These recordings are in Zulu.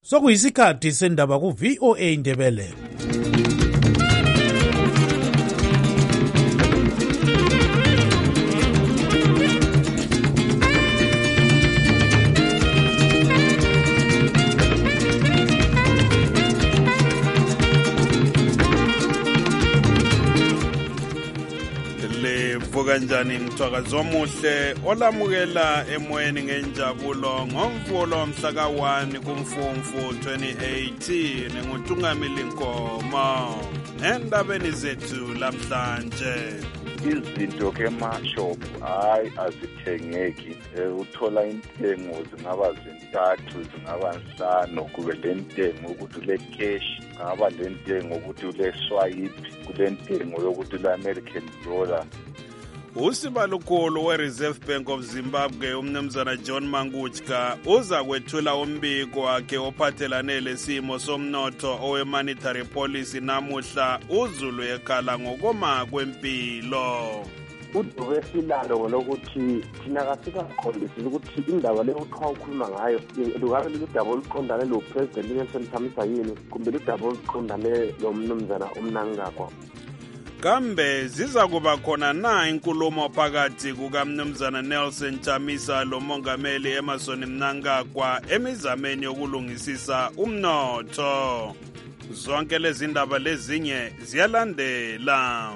Sokuyisikhathi sendaba ku-VOA Indebele. Kanjani mthwakazi omuhle olamukela emoyeni ngenjabulo ngomvulo mhla ka-1 kuMfumfu 2018 nguTungameli Nkomo endabeni zethu lamhlanje. Izinto ke mashop hayi azithengeki, uthola intengo zingaba zintathu zingaba nhlanu, kube le ntengo ukuthi ule cash, ngaba le ntengo ukuthi ule swipe, kule ntengo yokuthi ule American dollar. Usibalukhulu we-Reserve Bank of Zimbabwe umnumzana John Mangutska uza kwethula umbiko wakhe ophathelane lesimo somnotho owe-monetary policy namuhla uZulu ekhala ngokoma kwempilo. Udube silalo lokuthi thina kasikaqondisile ukuthi indaba leyo ukhuluma ngayo lungabe ludaba oluqondane lo President Nelson Chamisa yini kumbe ludaba oluqondane lo mnumzana uMnangagwa. Kambe ziza kuba khona na inkulumo phakathi kukaMnumzana Nelson Chamisa lo mongameli Emmerson Mnangagwa emizameni yokulungisisa umnotho. Zonke lezi ndaba lezinye ziyalandela.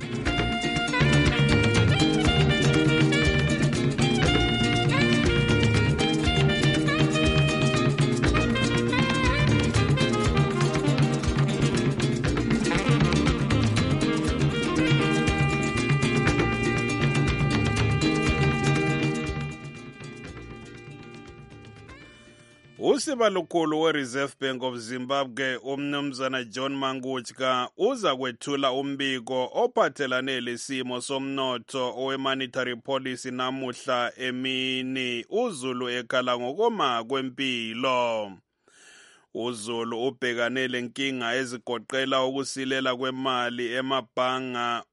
Usibalukhulu we-Reserve Bank of Zimbabwe umnumzana John Mangutska uza kwethula umbiko ophathelane lesimo somnotho owe-monetary policy namuhla emini uZulu ekhala ngokoma kwempilo. uZulu ubhekane lenkinga ezigoqela ukusilela kwemali emabhanga,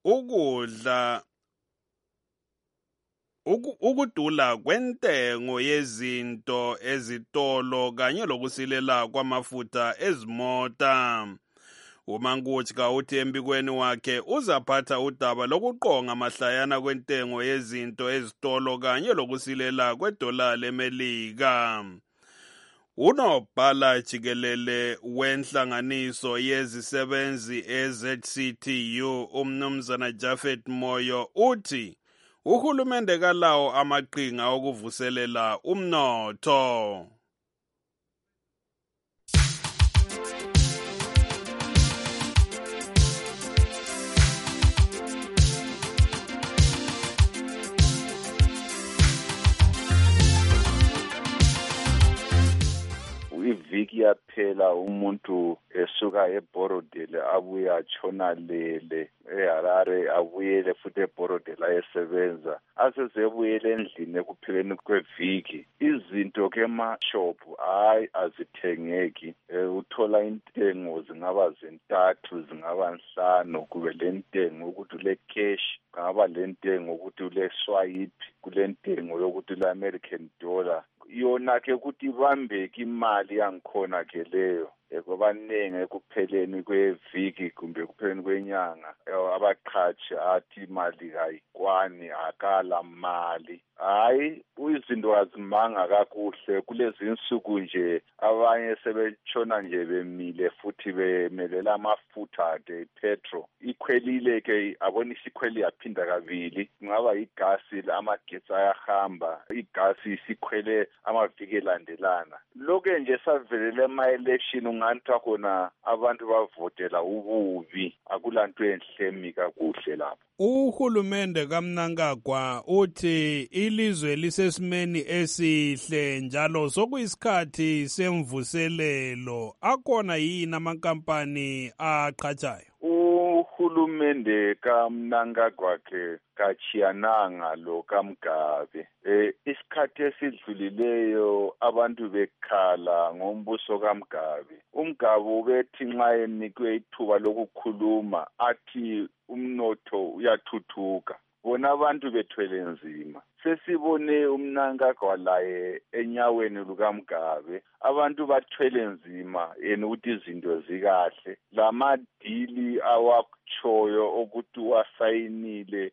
ukudula kwentengo yezinto ezitolo kanye lokusilela kwamafutha ezimota. uMangutska uthi embikweni wakhe uzaphatha udaba lokuqonga mahlayana kwentengo yezinto ezitolo kanye lokusilela kwedola leMelika. Unobhala jikelele wenhlanganiso yezisebenzi eZCTU umnumzana Japhet Moyo uthi uhulumende kalawo amaqhinga okuvuselela umnotho. Iviki yaphela umuntu esuka eBorodile abuye atshona lele eHarare, abuyele futhi eBorodile ayesebenza, asezebuyele endlini ekupheleni kweviki. Izinto ke mashop hayi azithengeki, uthola intengo zingaba zintathu zingaba nhlanu, kube le ntengo ukuthi ule cash, ngaba le ntengo ukuthi ule swipe, kule ntengo yokuthi ule American dollar. Yona ke ukuthi ibambeke imali yangikhona ke leyo ekubanenge ekupheleni kweviki kumbe ekupheleni kwenyanga abaqhashi athi imali kayikwani akala mali. Hayi izinto azimanga kakuhle kulezi insuku nje, abanye sebetshona nje bemile futhi bemelela amafutha ke petrol ikhwelile ke, abona isikhweli yaphinda kabili, kungaba igasi amagetsi ayahamba, igasi isikhwele amaviki elandelana. Lokho nje savelele ama-election unganthwa khona abantu bavotela ububi, akulanto enhle mika kuhle lapho. Uhulumende kaMnangagwa uthi ilizwe lisesimeni esihle njalo sokuyisikhathi semvuselelo. Akhona yini amankampani aqhatshayo? Uhulumende kaMnangagwa ke kachiyananga lo kaMgabe. Isikhathi esidlulileyo abantu bekhala ngombuso kaMgabe. uMgabe ubethi nxa enikwe ithuba lokukhuluma athi umnotho uyathuthuka. bona abantu bethwele nzima. Sesibone uMnangagwa laye enyaweni lukaMgabe, abantu bathwele nzima yena ukuthi izinto zikahle. Lamadili awakuchoyo ukuthi wasayinile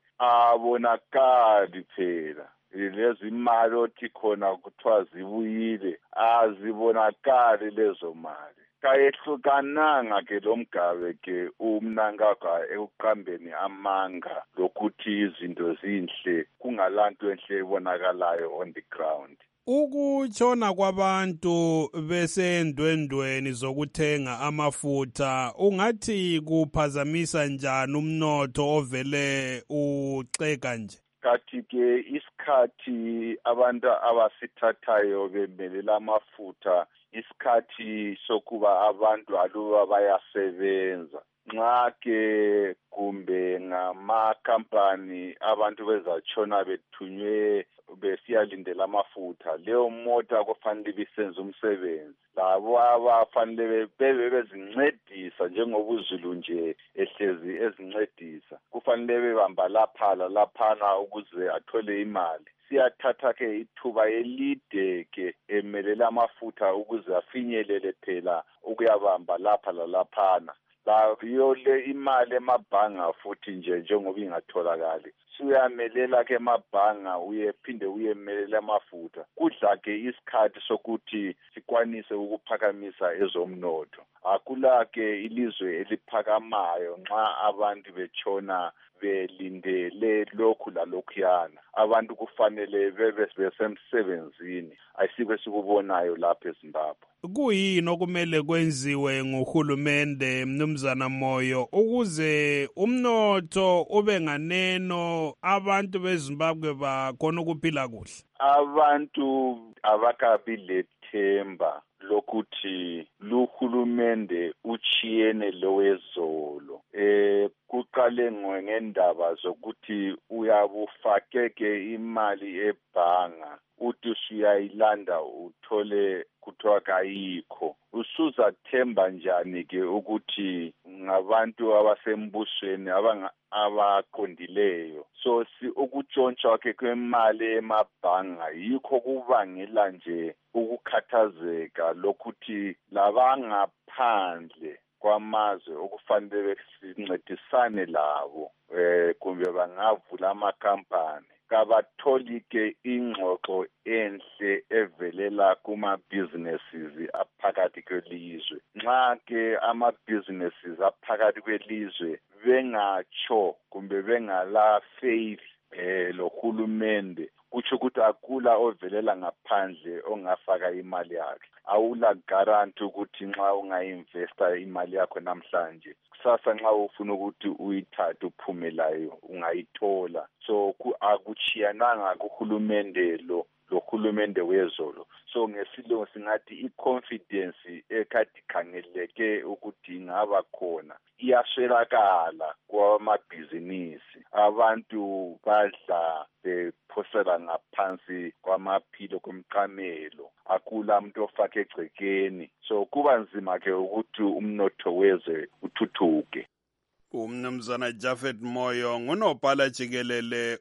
abonakali phela. Lezi imali othi khona kuthiwa zibuyile azibonakali lezo mali. Kayehlukananga ke lo Mgabe ke uMnangagwa ekuqambeni amanga lokuthi izinto zinhle kungalanto enhle ebonakalayo on the ground. Ukutshona kwabantu besendwendweni zokuthenga amafutha ungathi kuphazamisa njani umnotho ovele uxega nje? Kathi ke isikhathi abantu abasithathayo bemelela amafutha isikhathi sokuba abantu aluba bayasebenza. Nxa ke kumbe ngamakhampani abantu bezatshona bethunywe besiyalindela amafutha, leyo mota kufanele bisenze umsebenzi. Labo abafanele bebe bezincedisa njengoba uZulu nje ehlezi ezincedisa, kufanele bebamba laphana ukuze athole imali. Siyathatha ke ithuba elide ke emelela amafutha ukuze afinyelele phela ukuyabamba lapha lalaphana. Le imali emabhanga futhi njengoba ingatholakali. Suyamelela ke emabhanga uyephinde uyemelela amafutha. Kudla ke isikhathi sokuthi sikwanise ukuphakamisa ezomnotho. Akula ke ilizwe eliphakamayo nxa abantu betshona belindele lokhu lalokhuyana. Abantu kufanele bebe besemsebenzini. Ayisikho esikubonayo lapha eZimbabwe. Kuyini okumele kwenziwe nguhulumende Mnumzana Moyo ukuze umnotho ube nganeno abantu beZimbabwe bakhona ukuphila kuhle? Abantu abakabi lethemba lokuthi luhulumende uchiyene lowezolo. Kuqale ngendaba zokuthi uyabufakeke imali ebhanga uthi usuyayilanda uthole kuthiwa kayikho. Usuza themba njani ke ukuthi ngabantu abasembusweni abaqondileyo? So ukutshontshwa ke kwemali emabhanga yikho kubangela nje ukukhathazeka lokuthi labangaphandle kwamazwe okufanele sincedisane labo kumbe bangavula amakhampani. Kabatholi ke ingxoxo enhle evelela kuma-businesses aphakathi kwelizwe. Nxa ke ama-businesses aphakathi kwelizwe bengatsho kumbe bengala faith lohulumende, kutsho ukuthi akula ovelela ngaphandle ongafaka imali yakhe. Awula guarantee ukuthi nxa unga-investa imali yakho namhlanje, kusasa nxa ufuna ukuthi uyithathe uphume layo ungayithola. So akuchiyananga kuhulumende lohulumende wezolo. So ngesilungu singathi i-confidence ekade khangeleke ukuthi ingaba khona iyaswelakala kwamabhizinisi. Abantu badla bephosela ngaphansi kwamaphilo komqamelo. Akula muntu ofake egcekeni. So kuba nzima ke ukuthi umnotho wezwe uthuthuke. Umnumzana Japhet Moyo ngunobhala jikelele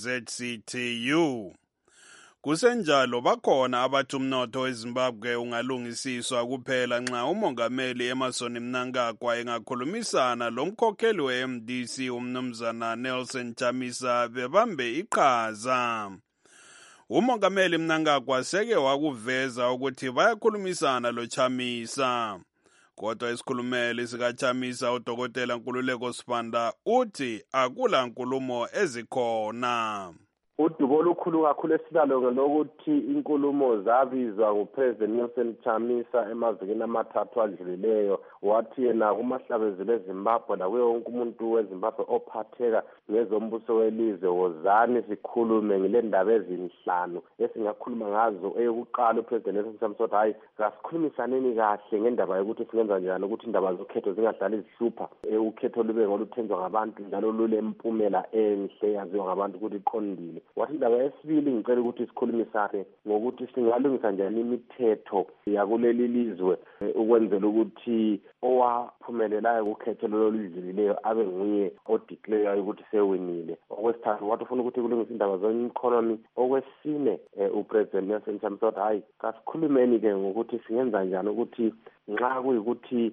we-ZCTU. Kusenjalo bakhona abathi umnotho weZimbabwe ungalungisiswa kuphela nxa umongameli Emmerson Mnangagwa engakhulumisana lomkhokheli we-MDC umnumzana Nelson Chamisa bebambe iqhaza. Umongameli Mnangagwa seke wakuveza ukuthi bayakhulumisana lo Chamisa. Kodwa isikhulumeli sikaChamisa uDokotela Nkululeko Sibanda uthi akula nkulumo ezikhona. Udubo olukhulu kakhulu esilalo lokuthi inkulumo zabizwa nguPresident Nelson Chamisa emavikini amathathu adlulileyo, wathi yena kumahlabezelo eZimbabwe nakuye wonke umuntu weZimbabwe ophatheka ngezombuso welizwe, wozani sikhulume ngile ndaba ezinhlanu esingakhuluma ngazo. Eyokuqala uPresident Nelson Chamisa wathi hayi kasikhulumisaneni kahle ngendaba yokuthi singenza njani ukuthi indaba zokhetho zingahlali zihlupha, ukhetho lube ngoluthenjwa ngabantu njalo lule mpumela enhle yaziwa ngabantu ukuthi iqondile. wathi indaba yesibili ngicela ukuthi sikhulumisane ngokuthi singalungisa njani imithetho yakuleli lizwe ukwenzela ukuthi owaphumelelayo kukhetho loludlulileyo abe nguye odeclareayo ukuthi sewinile. Okwesithathu wathi ufuna ukuthi kulungisa indaba ze-economy. Okwesine upresident Nelson Chamisa wathi hayi kasikhulumeni-ke ngokuthi singenza njani ukuthi nxa kuyikuthi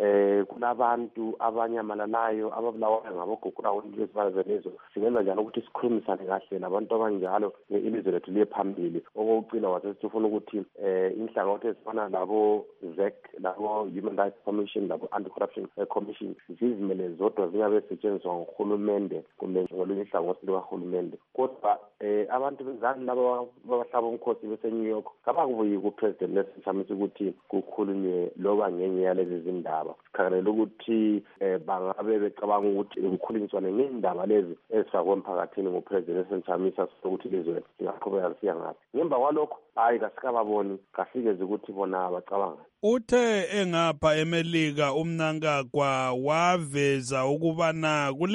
kunabantu abanyamalalayo ababulawayo ngabogogo lezifanazenezo singenza njalo ukuthi sikhulumisane kahle nabantu abanjalo ilizwe lethu liye phambili. Okokucina wasesithi ufuna ukuthi inhlangothi ezifana labo ZEC labo Human Rights Commission labo Anti-Corruption Commission zizimele zodwa zingabe setshenziswa nguhulumende kumbe ngolunye ihlangothi lukahulumende. Kodwa abantu bezani laba babahlaba umkhosi bese-New York kabakubuyi kupresident Nelson Chamisa ukuthi kukhulunywe loba ngenye yalezi zindaba. Sikhangelela ukuthi bangabe becabanga ukuthi kukhulunyiswane ngendaba lezi ezifakwe emphakathini ngupresident Nelson Chamisa sokuthi lizwe lingaqhubeka lisiya ngaphi. Ngemva kwalokho hayi kasikababoni kasikeze ukuthi bona bacabanga. Uthe engapha eMelika uMnangagwa waveza ukubana kule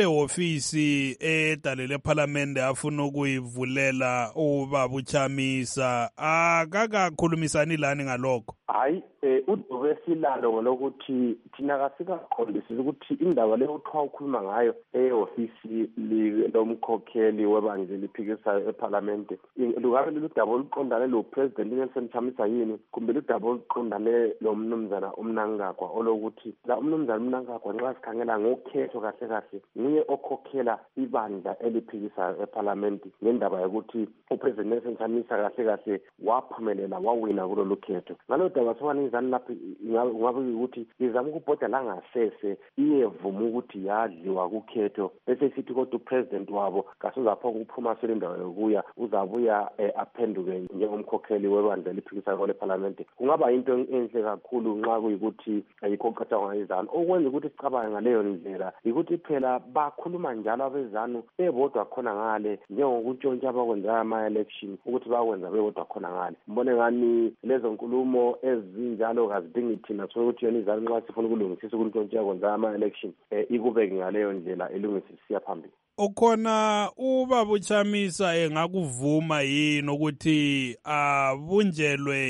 ofisi edale leParliament afuna ukuyivulela ubaba uChamisa akakakhulumisani lani ngalokho. Hayi udube silalo ngolokuthi thina kasikaqondisi ukuthi indaba le uthwa ukhuluma ngayo eofisi lomkhokheli webandla eliphikisayo eParliament lukabe ludaba oluqondane lo President Nelson Chamisa yini kumbe ludaba oluqondane lo mnumzana uMnangagwa olokuthi la umnumzana uMnangagwa nxa sikhangela ngokhetho kahle kahle nguye okhokhela ibandla eliphikisayo eParliament ngendaba yokuthi uPresident Nelson Chamisa kahle kahle waphumelela wawina kulolu khetho. Ngalo daba sobanizani lapho ngabe ukuthi izama ukubhoda la ngasese iyevuma ukuthi yadliwa kukhetho bese sithi kodwa upresident wabo kasuzapho ukuphuma selendawo yokuya uzabuya aphenduke njengomkhokheli webandla eliphikisayo leParliament. Kungaba into enhle kakhulu nxa kuyikuthi ayikho qatha ngayizana okwenza ukuthi sicabange ngaleyo ndlela ukuthi phela bakhuluma njalo abezanu bebodwa khona ngale njengokutshontsha abakwenza ama-election ukuthi bakwenza bebodwa khona ngale. Mbone ngani lezo nkulumo ezinjalo kazidingi thina sokuthi yona izanu nxa sifuna ukulungisisa ukuntshontsha kwenza ama-election ikubeke ngaleyo ndlela elungisisiya phambili. Okhona ubaba uChamisa engakuvuma yini ukuthi abunjelwe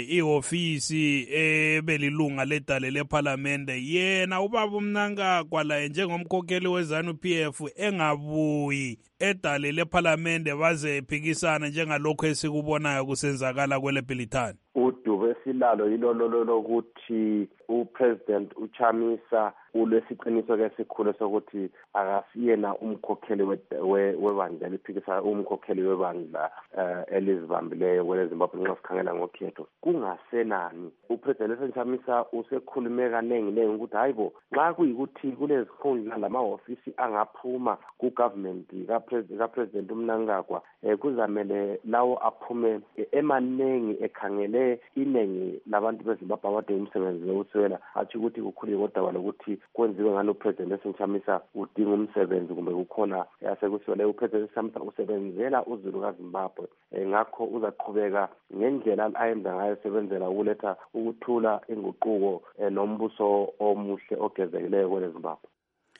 iofisi ebelilunga ledale leParliament yena ubaba uMnangagwa la njengomkhokheli weZANU-PF engabuyi edale leParliament baze ephikisana njengalokho esikubonayo kusenzakala kweleBhilithani? Udube silalo yilolo lokuthi upresident uChamisa ulesiqiniso ke sikhulu sokuthi akasiyena umkhokheli webandla eliphikisa umkhokheli webandla elizibambileyo kweleZimbabwe nxa sikhangela ngokhetho. Kungasenani upresident Nelson Chamisa usekhulume kanengi ukuthi hayibo nxa kuyikuthi kulezikhundla lama-ofisi angaphuma kugovernment kapresident uMnangagwa kuzamele lawo aphume emanengi ekhangele inengi labantu beZimbabwe abadinga umsebenzi woswela athi ukuthi kukhulunywe kodaba lokuthi kwenziwe ngalo President Nelson Chamisa udinga umsebenzi kumbe kukhona yasekusiwe leyo President Chamisa usebenzela uzulu kaZimbabwe ngakho uzaqhubeka ngendlela ayenza ngayo sebenzela ukuletha ukuthula inguquko nombuso omuhle ogezekileyo kweleZimbabwe.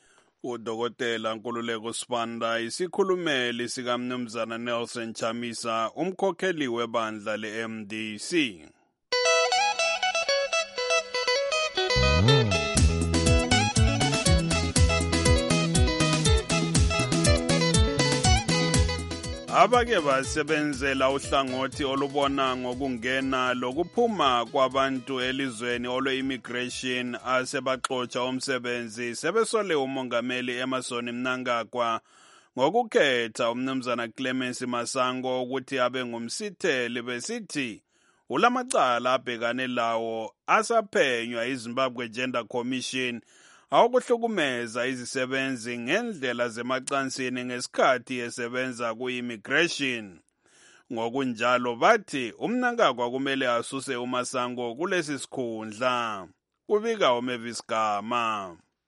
Udokotela Nkululeko Sibanda isikhulumeli sikaMnumzana Nelson Chamisa umkhokheli webandla leMDC. Abake basebenzela uhlangothi olubona ngokungena lokuphuma kwabantu elizweni olwe-immigration asebaxotsha umsebenzi sebesole umongameli Emmerson Mnangagwa ngokukhetha umnumzana Clemence Masango ukuthi abe ngumsitheli besithi ulamacala abhekane lawo asaphenywa iZimbabwe Gender Commission awukuhlukumeza izisebenzi ngendlela zemacansini ngesikhathi esebenza ku-immigration. Ngokunjalo bathi uMnangagwa kumele asuse uMasango kulesi sikhundla. Kubika uMavis Gama.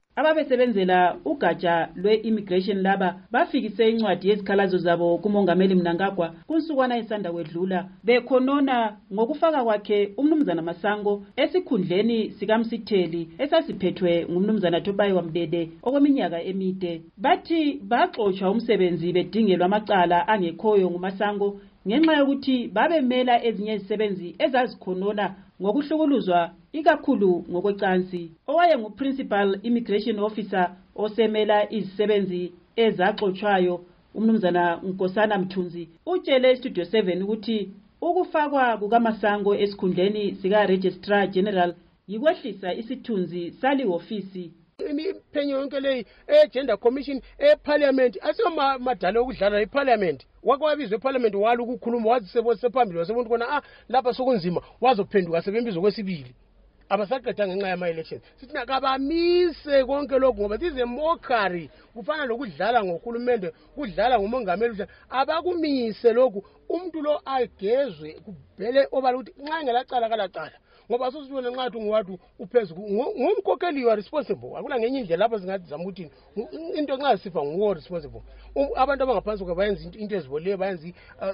Ababesebenzela ugatsha lwe-immigration laba bafikise incwadi yezikhalazo zabo kumongameli Mnangagwa kunsukwana esanda kwedlula bekhonona ngokufaka kwakhe umnumzana Masango esikhundleni sikaMsitheli esasiphethwe ngumnumzana Topayiwa Mdede okweminyaka emide. Bathi baxoshwa umsebenzi bedingelwa amacala angekhoyo nguMasango ngenxa yokuthi babemela ezinye izisebenzi ezazikhonona ngokuhlukuluzwa ikakhulu ngokwecansi. Owaye ngu-principal immigration officer osemela izisebenzi ezaxoshwayo umnumzana Nkosana Mthunzi utshele Studio 7 ukuthi ukufakwa kukaMasango esikhundleni sika Registrar General yikwehlisa isithunzi sali ofisi. Imiphenyo yonke leyi Gender Commission eParliament asiyomadala okudlala eParliament. Wakwabizwe eParliament wala ukukhuluma wazisephambili wasebona kona lapha sokunzima wazophenduka sebembizo kwesibili. Abasaqeda ngenxa yama elections. Sithi nakabamise konke lokho ngoba this is a mockery. Kufana lokudlala ngohulumende, kudlala ngomongameli. Abakumise lokho umuntu lo agezwe kubhele obala ukuthi nxa ngelacala kalacala. Ngoba sosibona nxa unguwathu uphezulu ngumkhokheli you are responsible. Akula ngenye indlela lapha singathi zama ukuthi into nxa sifa nguwo responsible. Abantu abangaphansi kwabayenza into eziboleyo bayenza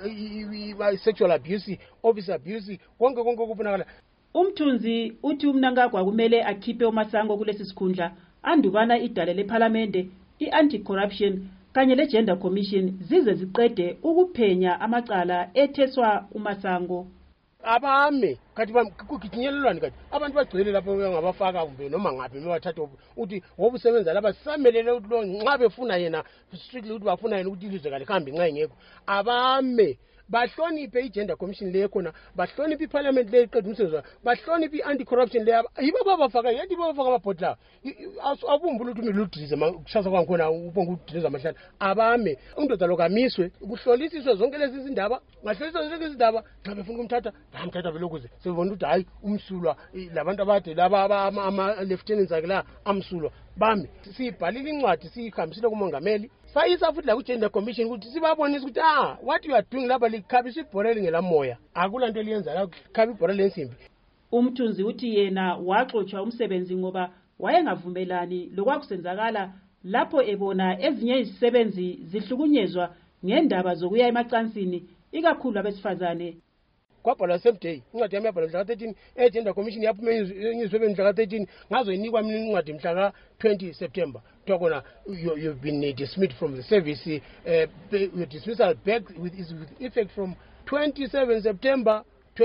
sexual abuse, office abuse, konke kufunakala. Umthunzi uthi uMnangagwa kumele akhiphe uMasango kulesi sikhundla andubana idale leParliamente, i-Anti-Corruption kanye le-Gender Commission zize ziqede ukuphenya amacala etheswa uMasango. Abame kathi kugijinyelelwana kathi abantu bagcwele lapho ngabafaka kumbe noma ngaphi mebathatha uthi wobusebenza laba sisamelele ukuthi lo nxa befuna yena strictly ukuthi bafuna yena ukuthi ilizwe kalihambi nxa ingekho. Abame bahloniphe i-Gender Commission leyo khona, bahloniphe iParliament leyo iqeda umsebenzi, bahloniphe i-Anti-Corruption leyo. Yibo babafaka yathi babafaka amabhodla abumbula ukuthi umiludrize kushasa kwankhona ubonga udrize amahlala. Abame undoda lokamiswe kuhlolisiswe zonke lezi izindaba, ngahlolisiswe zonke lezi izindaba nxa befuna ukumthatha bamthatha belokuze sebebona ukuthi hayi umsulwa labantu abade laba ama-lieutenants akhe la amsulwa. Bami siyibhalile incwadi siyihambisile kumongameli sayisa futhi la ku-Gender Commission ukuthi sibabonise ukuthi what you are doing lapha likhabisa ibhoreli ngelamoya, akula nto eliyenza la kukhaba ibhoreli lensimbi. Umthunzi uthi yena waxoshwa umsebenzi ngoba wayengavumelani lokwakusenzakala lapho ebona ezinye izisebenzi zihlukunyezwa ngendaba zokuya emacansini ikakhulu abesifazane. Kwabhalwa same day incwadi yami yabhalwa mhla ka-13 e-Gender Commission yaphume enyuzweni mhla ka-13 ngazoyinikwa mina incwadi mhla ka-20 September kuthiwa kona you've been dismissed from the service, your dismissal back with effect from 27 September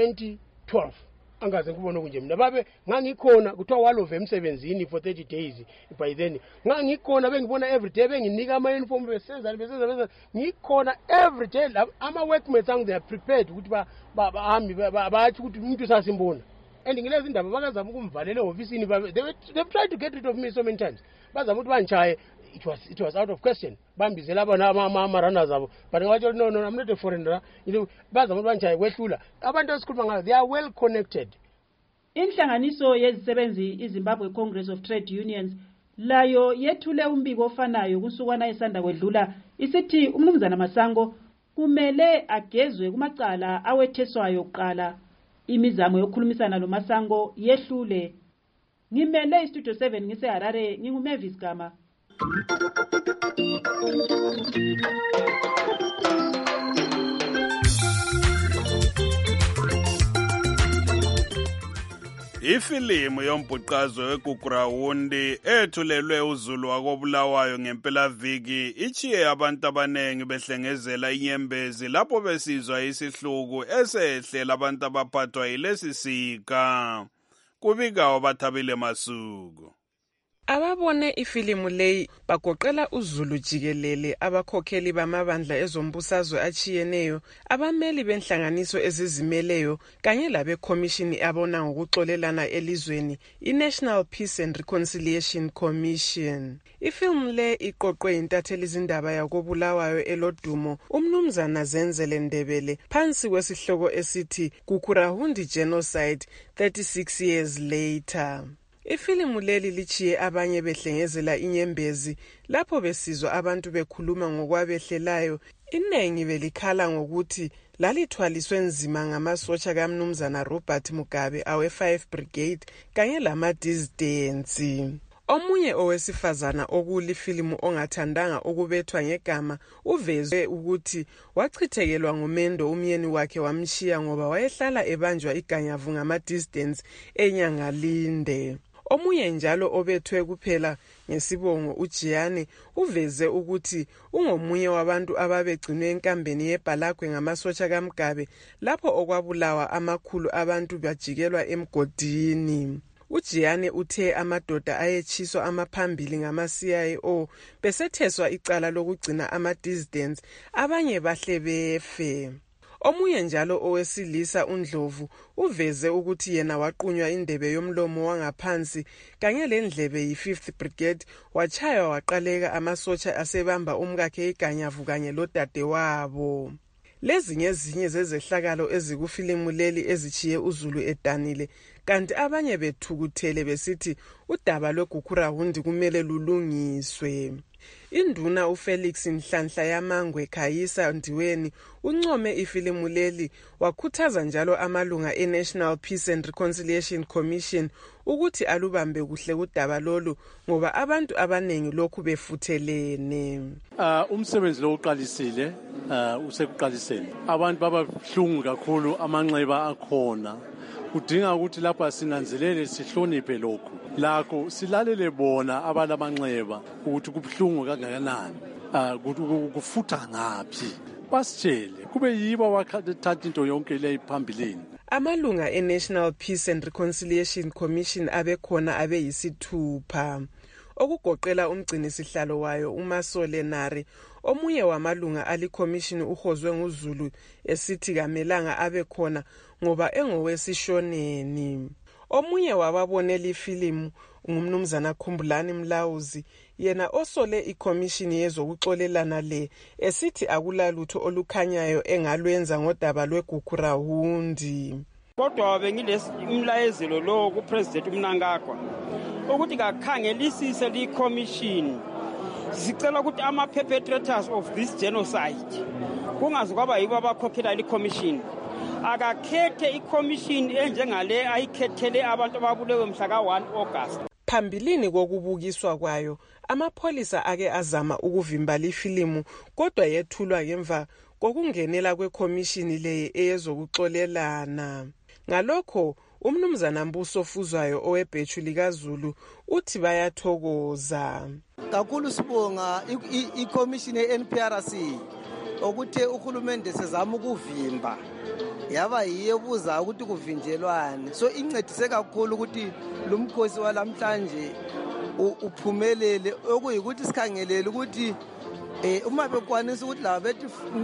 2012. Angaze ngibone okunje mina babe ngangikhona kuthiwa walove emsebenzini for 30 days. By then ngangikhona bengibona every day benginika ama-uniform besenza ngikhona every day. Ama workmates angu they are prepared ukuthi bahambi bathi ukuthi umuntu usasimbona. And ngilezi indaba bakazama ukumvalela ehofisini they tried to get rid of me so many times. Bazama ukuthi bantshaye. It was out of question. Bambize laba ama-runners abo. But ngathi no I'm not a foreigner. Bazama ukuthi bantshaye kwehlula. Abantu esikhuluma ngayo they are well connected. Inhlanganiso yezisebenzi iZimbabwe Congress of Trade Unions layo yethule umbiko ofanayo kunsukwana esanda kwedlula isithi umnumzana Masango kumele agezwe kumacala awetheswayo kuqala. Imizamo yokukhulumisana noMasango yehlule. Ngimele iStudio 7 ngiseHarare nginguMavis Gama. Ifilimu yombhuqazo weGugrawundi ethulelwe uZulu wakobulawayo ngempelaviki ichiye abantu abanengi behlengezela inyembezi lapho besizwa isihluku esehlela abantu abaphathwa yilesi sika. Kubika wabathabile Masuku. Ababone ifilimu leyi bagoqela uZulu jikelele, abakhokheli bamabandla ezombusazwe achiyeneyo, abameli benhlanganiso ezizimeleyo kanye labekhomishini abona ngokuxolelana elizweni, iNational Peace and Reconciliation Commission. Ifilimu le iqoqwe intatheli izindaba yakobulawayo elodumo umnumzana Zenzele Ndebele phansi kwesihloko esithi Gukurahundi Genocide 36 years later. Ifilimu leli lichiye abanye behlengezela inyembezi lapho besizwa abantu bekhuluma ngokwabehlelayo. Inengi belikhala ngokuthi lalithwaliswe nzima ngamasotsha kaMnumzana Robert Mugabe awe 5 Brigade kanye lama dissidents. Omunye owesifazana okulifilimu ongathandanga ukubethwa ngegama uveze ukuthi wachithekelwa ngumendo umyeni wakhe wamshiya ngoba wayehlala ebanjwa iganyavu ngama-distance enyangalinde. Omunye njalo obethwe kuphela ngesibongo uJiani uveze ukuthi ungomunye wabantu ababegcinwe enkambeni yeBhalagwe ngamasotsha kaMgabe lapho okwabulawa amakhulu abantu bajikelwa emgodini. uJiani uthe amadoda ayetshiswa amaphambili ngama-CIO besetheswa icala lokugcina ama-dissidents abanye bahle befe. Omunye njalo owesilisa uNdlovu uveze ukuthi yena waqunywa indebe yomlomo wangaphansi kanye lendlebe yi-5th Brigade wachaywa waqaleka amasotsha asebamba umkakhe iganyavu kanye lodadewabo. Lezi ngezinye zezehlakalo ezikufilimu leli ezichiye uZulu edanile kanti abanye bethukuthele besithi udaba lweGukurahundi kumele lulungiswe. Induna uFelix Nhlanhla Yamangwe Khayisa Ndiweni uncome ifilimu leli wakhuthaza njalo amalunga eNational Peace and Reconciliation Commission ukuthi alubambe kuhle udaba lolu ngoba abantu abanengi lokhu befuthelene. Umsebenzi lo uqalisile usekuqaliseni. Abantu babahlungu kakhulu amanxeba akhona. Kudinga ukuthi lapha sinanzelele sihloniphe lokho. Lakho silalele bona abalamanxeba ukuthi kubuhlungu kangakanani. Kufutha ngaphi. Basitshele kube yibo wakhathatha into yonke le phambili. Amalunga eNational Peace and Reconciliation Commission abekhona abeyisithupha. Okugoqela umgcinisihlalo wayo uMasole Nari, omunye wamalunga alikhomishini uhozwe nguZulu esithi kamelanga abekhona ngoba engowesishoneni. Omunye wababonela ifilimu ngumnumzana Khumbulani Mlawuzi, yena osole ikhomishini yezokuxolelana le esithi akulalutho olukhanyayo engalwenza ngodaba lweGukurahundi. Kodwa bengilesi lo kuPresident uMnangagwa ukuthi kakhangelisise likhomishini. Sicela ukuthi ama-perpetrators of this genocide kungazi kwaba yibo abakhokhela likhomishini. Akakhethe ikhomishini enjengale ayikhethele abantu ababulewe mhla ka-1 August. Phambilini kokubukiswa kwayo, amapholisa ake azama ukuvimba lifilimu kodwa yethulwa ngemva kokungenela kwekhomishini le eyezokuxolelana. Ngalokho umnumzana Mbuso Fuzwayo owebhechu likaZulu uthi bayathokoza. Kakhulu sibonga ikhomishini ye-NPRC ukuthi uhulumende sezama ukuvimba yaba yiye buza ukuthi kuvinjelwane. So incedise kakhulu ukuthi lumkhosi walamhlanje uphumelele okuyikuthi sikhangelele ukuthi uma bekwanisa ukuthi laba bethi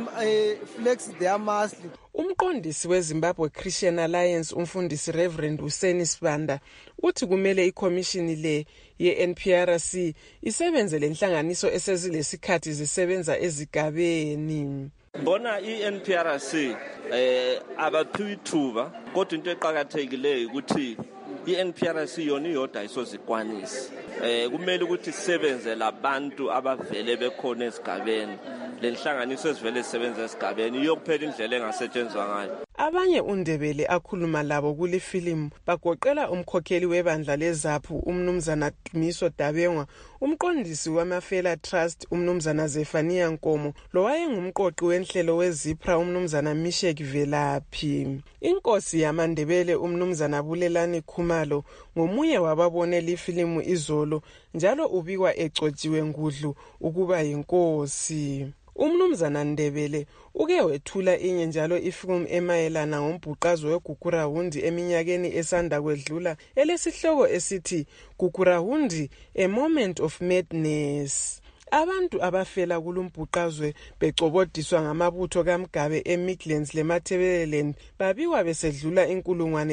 flex their muscle. Umqondisi weZimbabwe Christian Alliance umfundisi Reverend Useni Sibanda uthi kumele ikhomishini le ye-NPRC isebenze lenhlanganiso esezilesikhathi zisebenza ezigabeni. Bona i-NPRC abaphiwa ithuba kodwa into eqhakathekileyo ukuthi i-NPRC yona iyodwa isozikwanisa. Kumele ukuthi isebenze labantu abavele bekhona ezigabeni. Lenhlanganiso ezivele isebenza esigabeni iyokuphela indlela engasetshenzwa ngayo. Abanye uNdebele akhuluma labo kulifilimu bagoqela umkhokheli webandla leZaphu umnumzana Dumiso Dabengwa, umqondisi wamaFela Trust umnumzana Zefania Nkomo, lo wayengumqoqi wenhlelo weZipra umnumzana Mishek Velaphi. Inkosi yamaNdebele umnumzana Bulelani Khumalo ngomunye wababonela ifilimu izolo njalo ubikwa ecotshiwe ngudlu ukuba yinkosi. Umnumzana Ndebele uke wethula inye njalo ifilimu emayelana ngombhuqazo weGukurahundi eminyakeni esanda kwedlula elesihloko esithi Gukurahundi, A Moment of Madness. Abantu abafela kulumbhuqazwe becobodiswa ngamabutho kaMgabe eMidlands leMatabeleland babikwa besedlula inkulungwane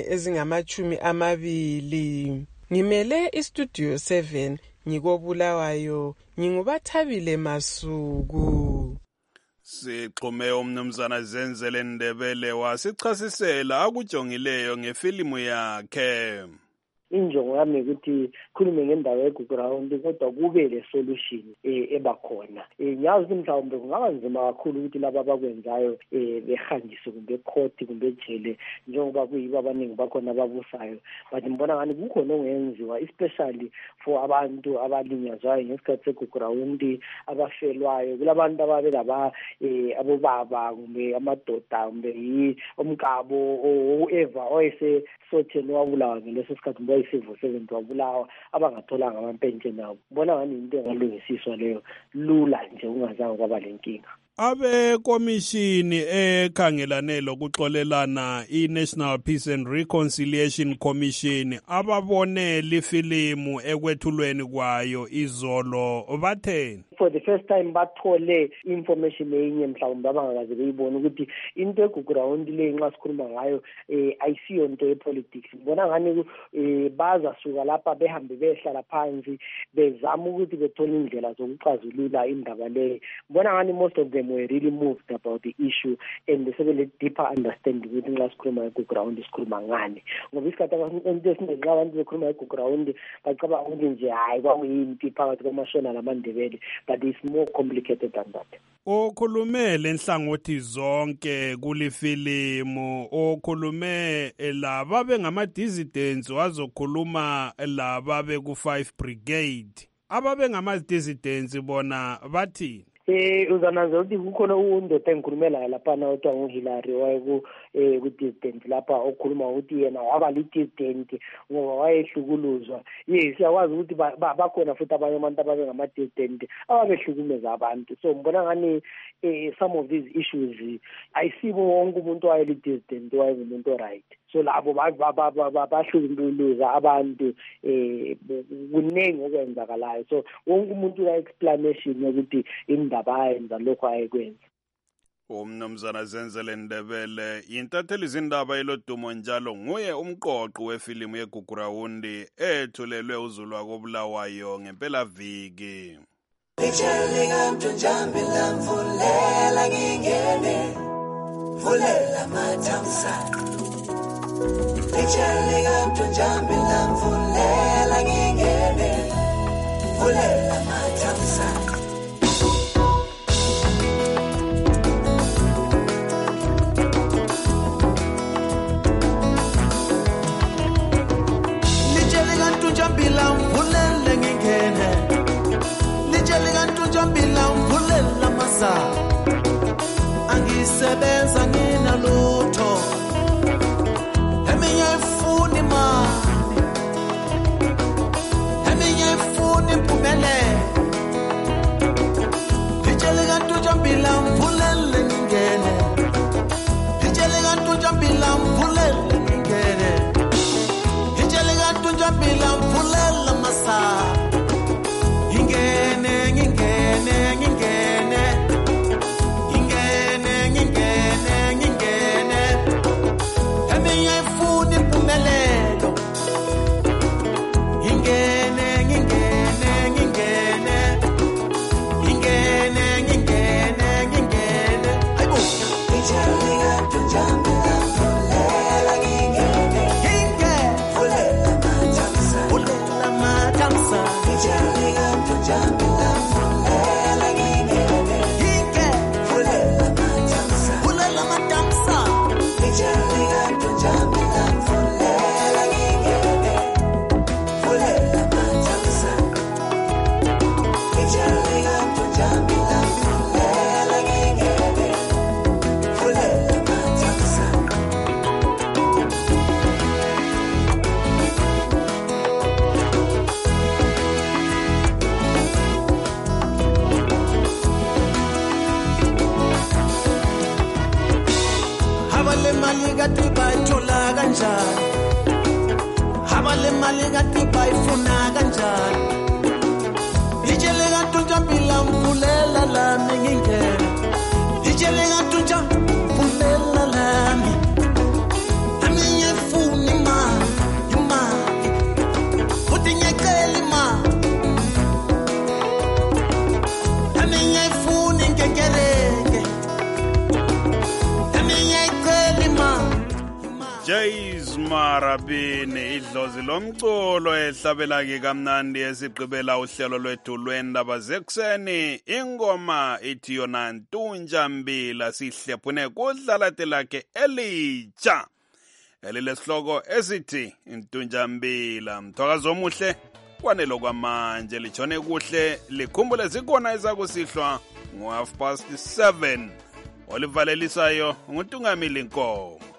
ezingama-20. Ngimele iStudio 7 ngikobulawayo, ngingubathabile Masuku. Sixhume umnumzana Zenzele Ndebele wasichasisela akujongileyo ngefilimu yakhe. injongo yami ukuthi khulume ngendaba yeground kodwa kube le solution ebakhona. Ngiyazi mhlawumbe kungaba nzima kakhulu ukuthi laba abakwenzayo behanjiswe kumbe ecourt kumbe ejele njengoba kuyibo abaningi bakhona ababusayo, but ngibona ngani kukhona ongenziwa especially for abantu abalinyazwayo ngesikhathi seground, abafelwayo, kulabantu ababelaba abobaba kumbe amadoda kumbe umkabo whoever oyese sotheni wabulawa ngeleso sikhathi mbo isivo 7 wabulawa abangatholanga amapentsheni abo. Bona ngani into engalungisiswa leyo lula nje ungazange kwaba lenkinga. Abe komishini ekhangelane lokuxolelana i-National Peace and Reconciliation Commission ababone lifilimu ekwethulweni kwayo izolo batheni? For the first time bathole information enye mhlawumbe abangakaze beyibona ukuthi into eground le nxa sikhuluma ngayo ayisiyo into yepolitics. Ngibona ngani bazasuka lapha behambe behlala phansi bezama ukuthi bethole indlela zokuxazulula indaba le. Ngibona ngani most of them were really moved about the issue and they have a deeper understanding ukuthi nxa sikhuluma eground sikhuluma ngani. Ngoba isikhathi into esiningi abantu bekhuluma eground bacabanga ukuthi nje hayi kwakuyimpi phakathi kwamashona namaNdebele, but it's more complicated than that. Okhulume lenhlangothi zonke kulifilimu, okhulume laba bengama-dissidents, wazokhuluma laba beku-5 Brigade. Ababe ngama-dissidents bona bathini? Uzananza ukuthi kukhona undoda engikhulumela lapha na othiwa nguHillary ku-dissident lapha okhuluma ukuthi yena waba li-dissident ngoba wayehlukuluzwa. Yes, siyakwazi ukuthi bakhona futhi abanye abantu ababe ngama-dissident ababehlukumeza abantu. So ngibona ngani some of these issues ayisibo wonke umuntu wayeli-dissident wayengumuntu oright. So labo bahlukuluza abantu kuningi okwenzakalayo. So wonke umuntu una-explanation yokuthi indaba ayenza lokho ayekwenza. Umnumzana Zenzele Ndebele, intatheli zindaba elodumo njalo nguye umqoqi wefilimu yeGugurawundi ethulelwe uZulu kobulawayo ngempela viki. Lichelika mtunjambi lamvulela ngingene vulela mathamsa. Lichelika mtunjambi lamvulela ngingene vulela mathamsa. Bila mvulela ngingene Lichelika ntunjambila mvulela masa Angisebenza ngina lutho Eminye ifuni mani Eminye ifuni mpumele Lichelika ntunjambila mvulela ngingene Lichelika ntunjambila mvulela ngingene Tunjambila mvulela masa Ingene, ngingene, ngingene Ingene, ngingene, ngingene Eminye ifuni impumelelo Ingene, ngingene, ngingene Ingene, ngingene, ngingene Ayibo Ichelika tunjambila mvulela ngingene Habale mali gati bayifuna kanjani Ichelika tunjambila mvulela Marabini idlozi lomculo ehlabela-ke kamnandi esigqibela uhlelo lwethu lwendaba zekuseni. Ingoma ithi yona Ntunja Mbila sihlephune kudlalate lakhe elitsha elilesihloko esithi Ntunja Mbila. Mthwakazi omuhle kwanelo kwamanje litshone kuhle likhumbule zikhona ezakusihlwa ngo-7:30 olivalelisayo nguTungamili Nkomo.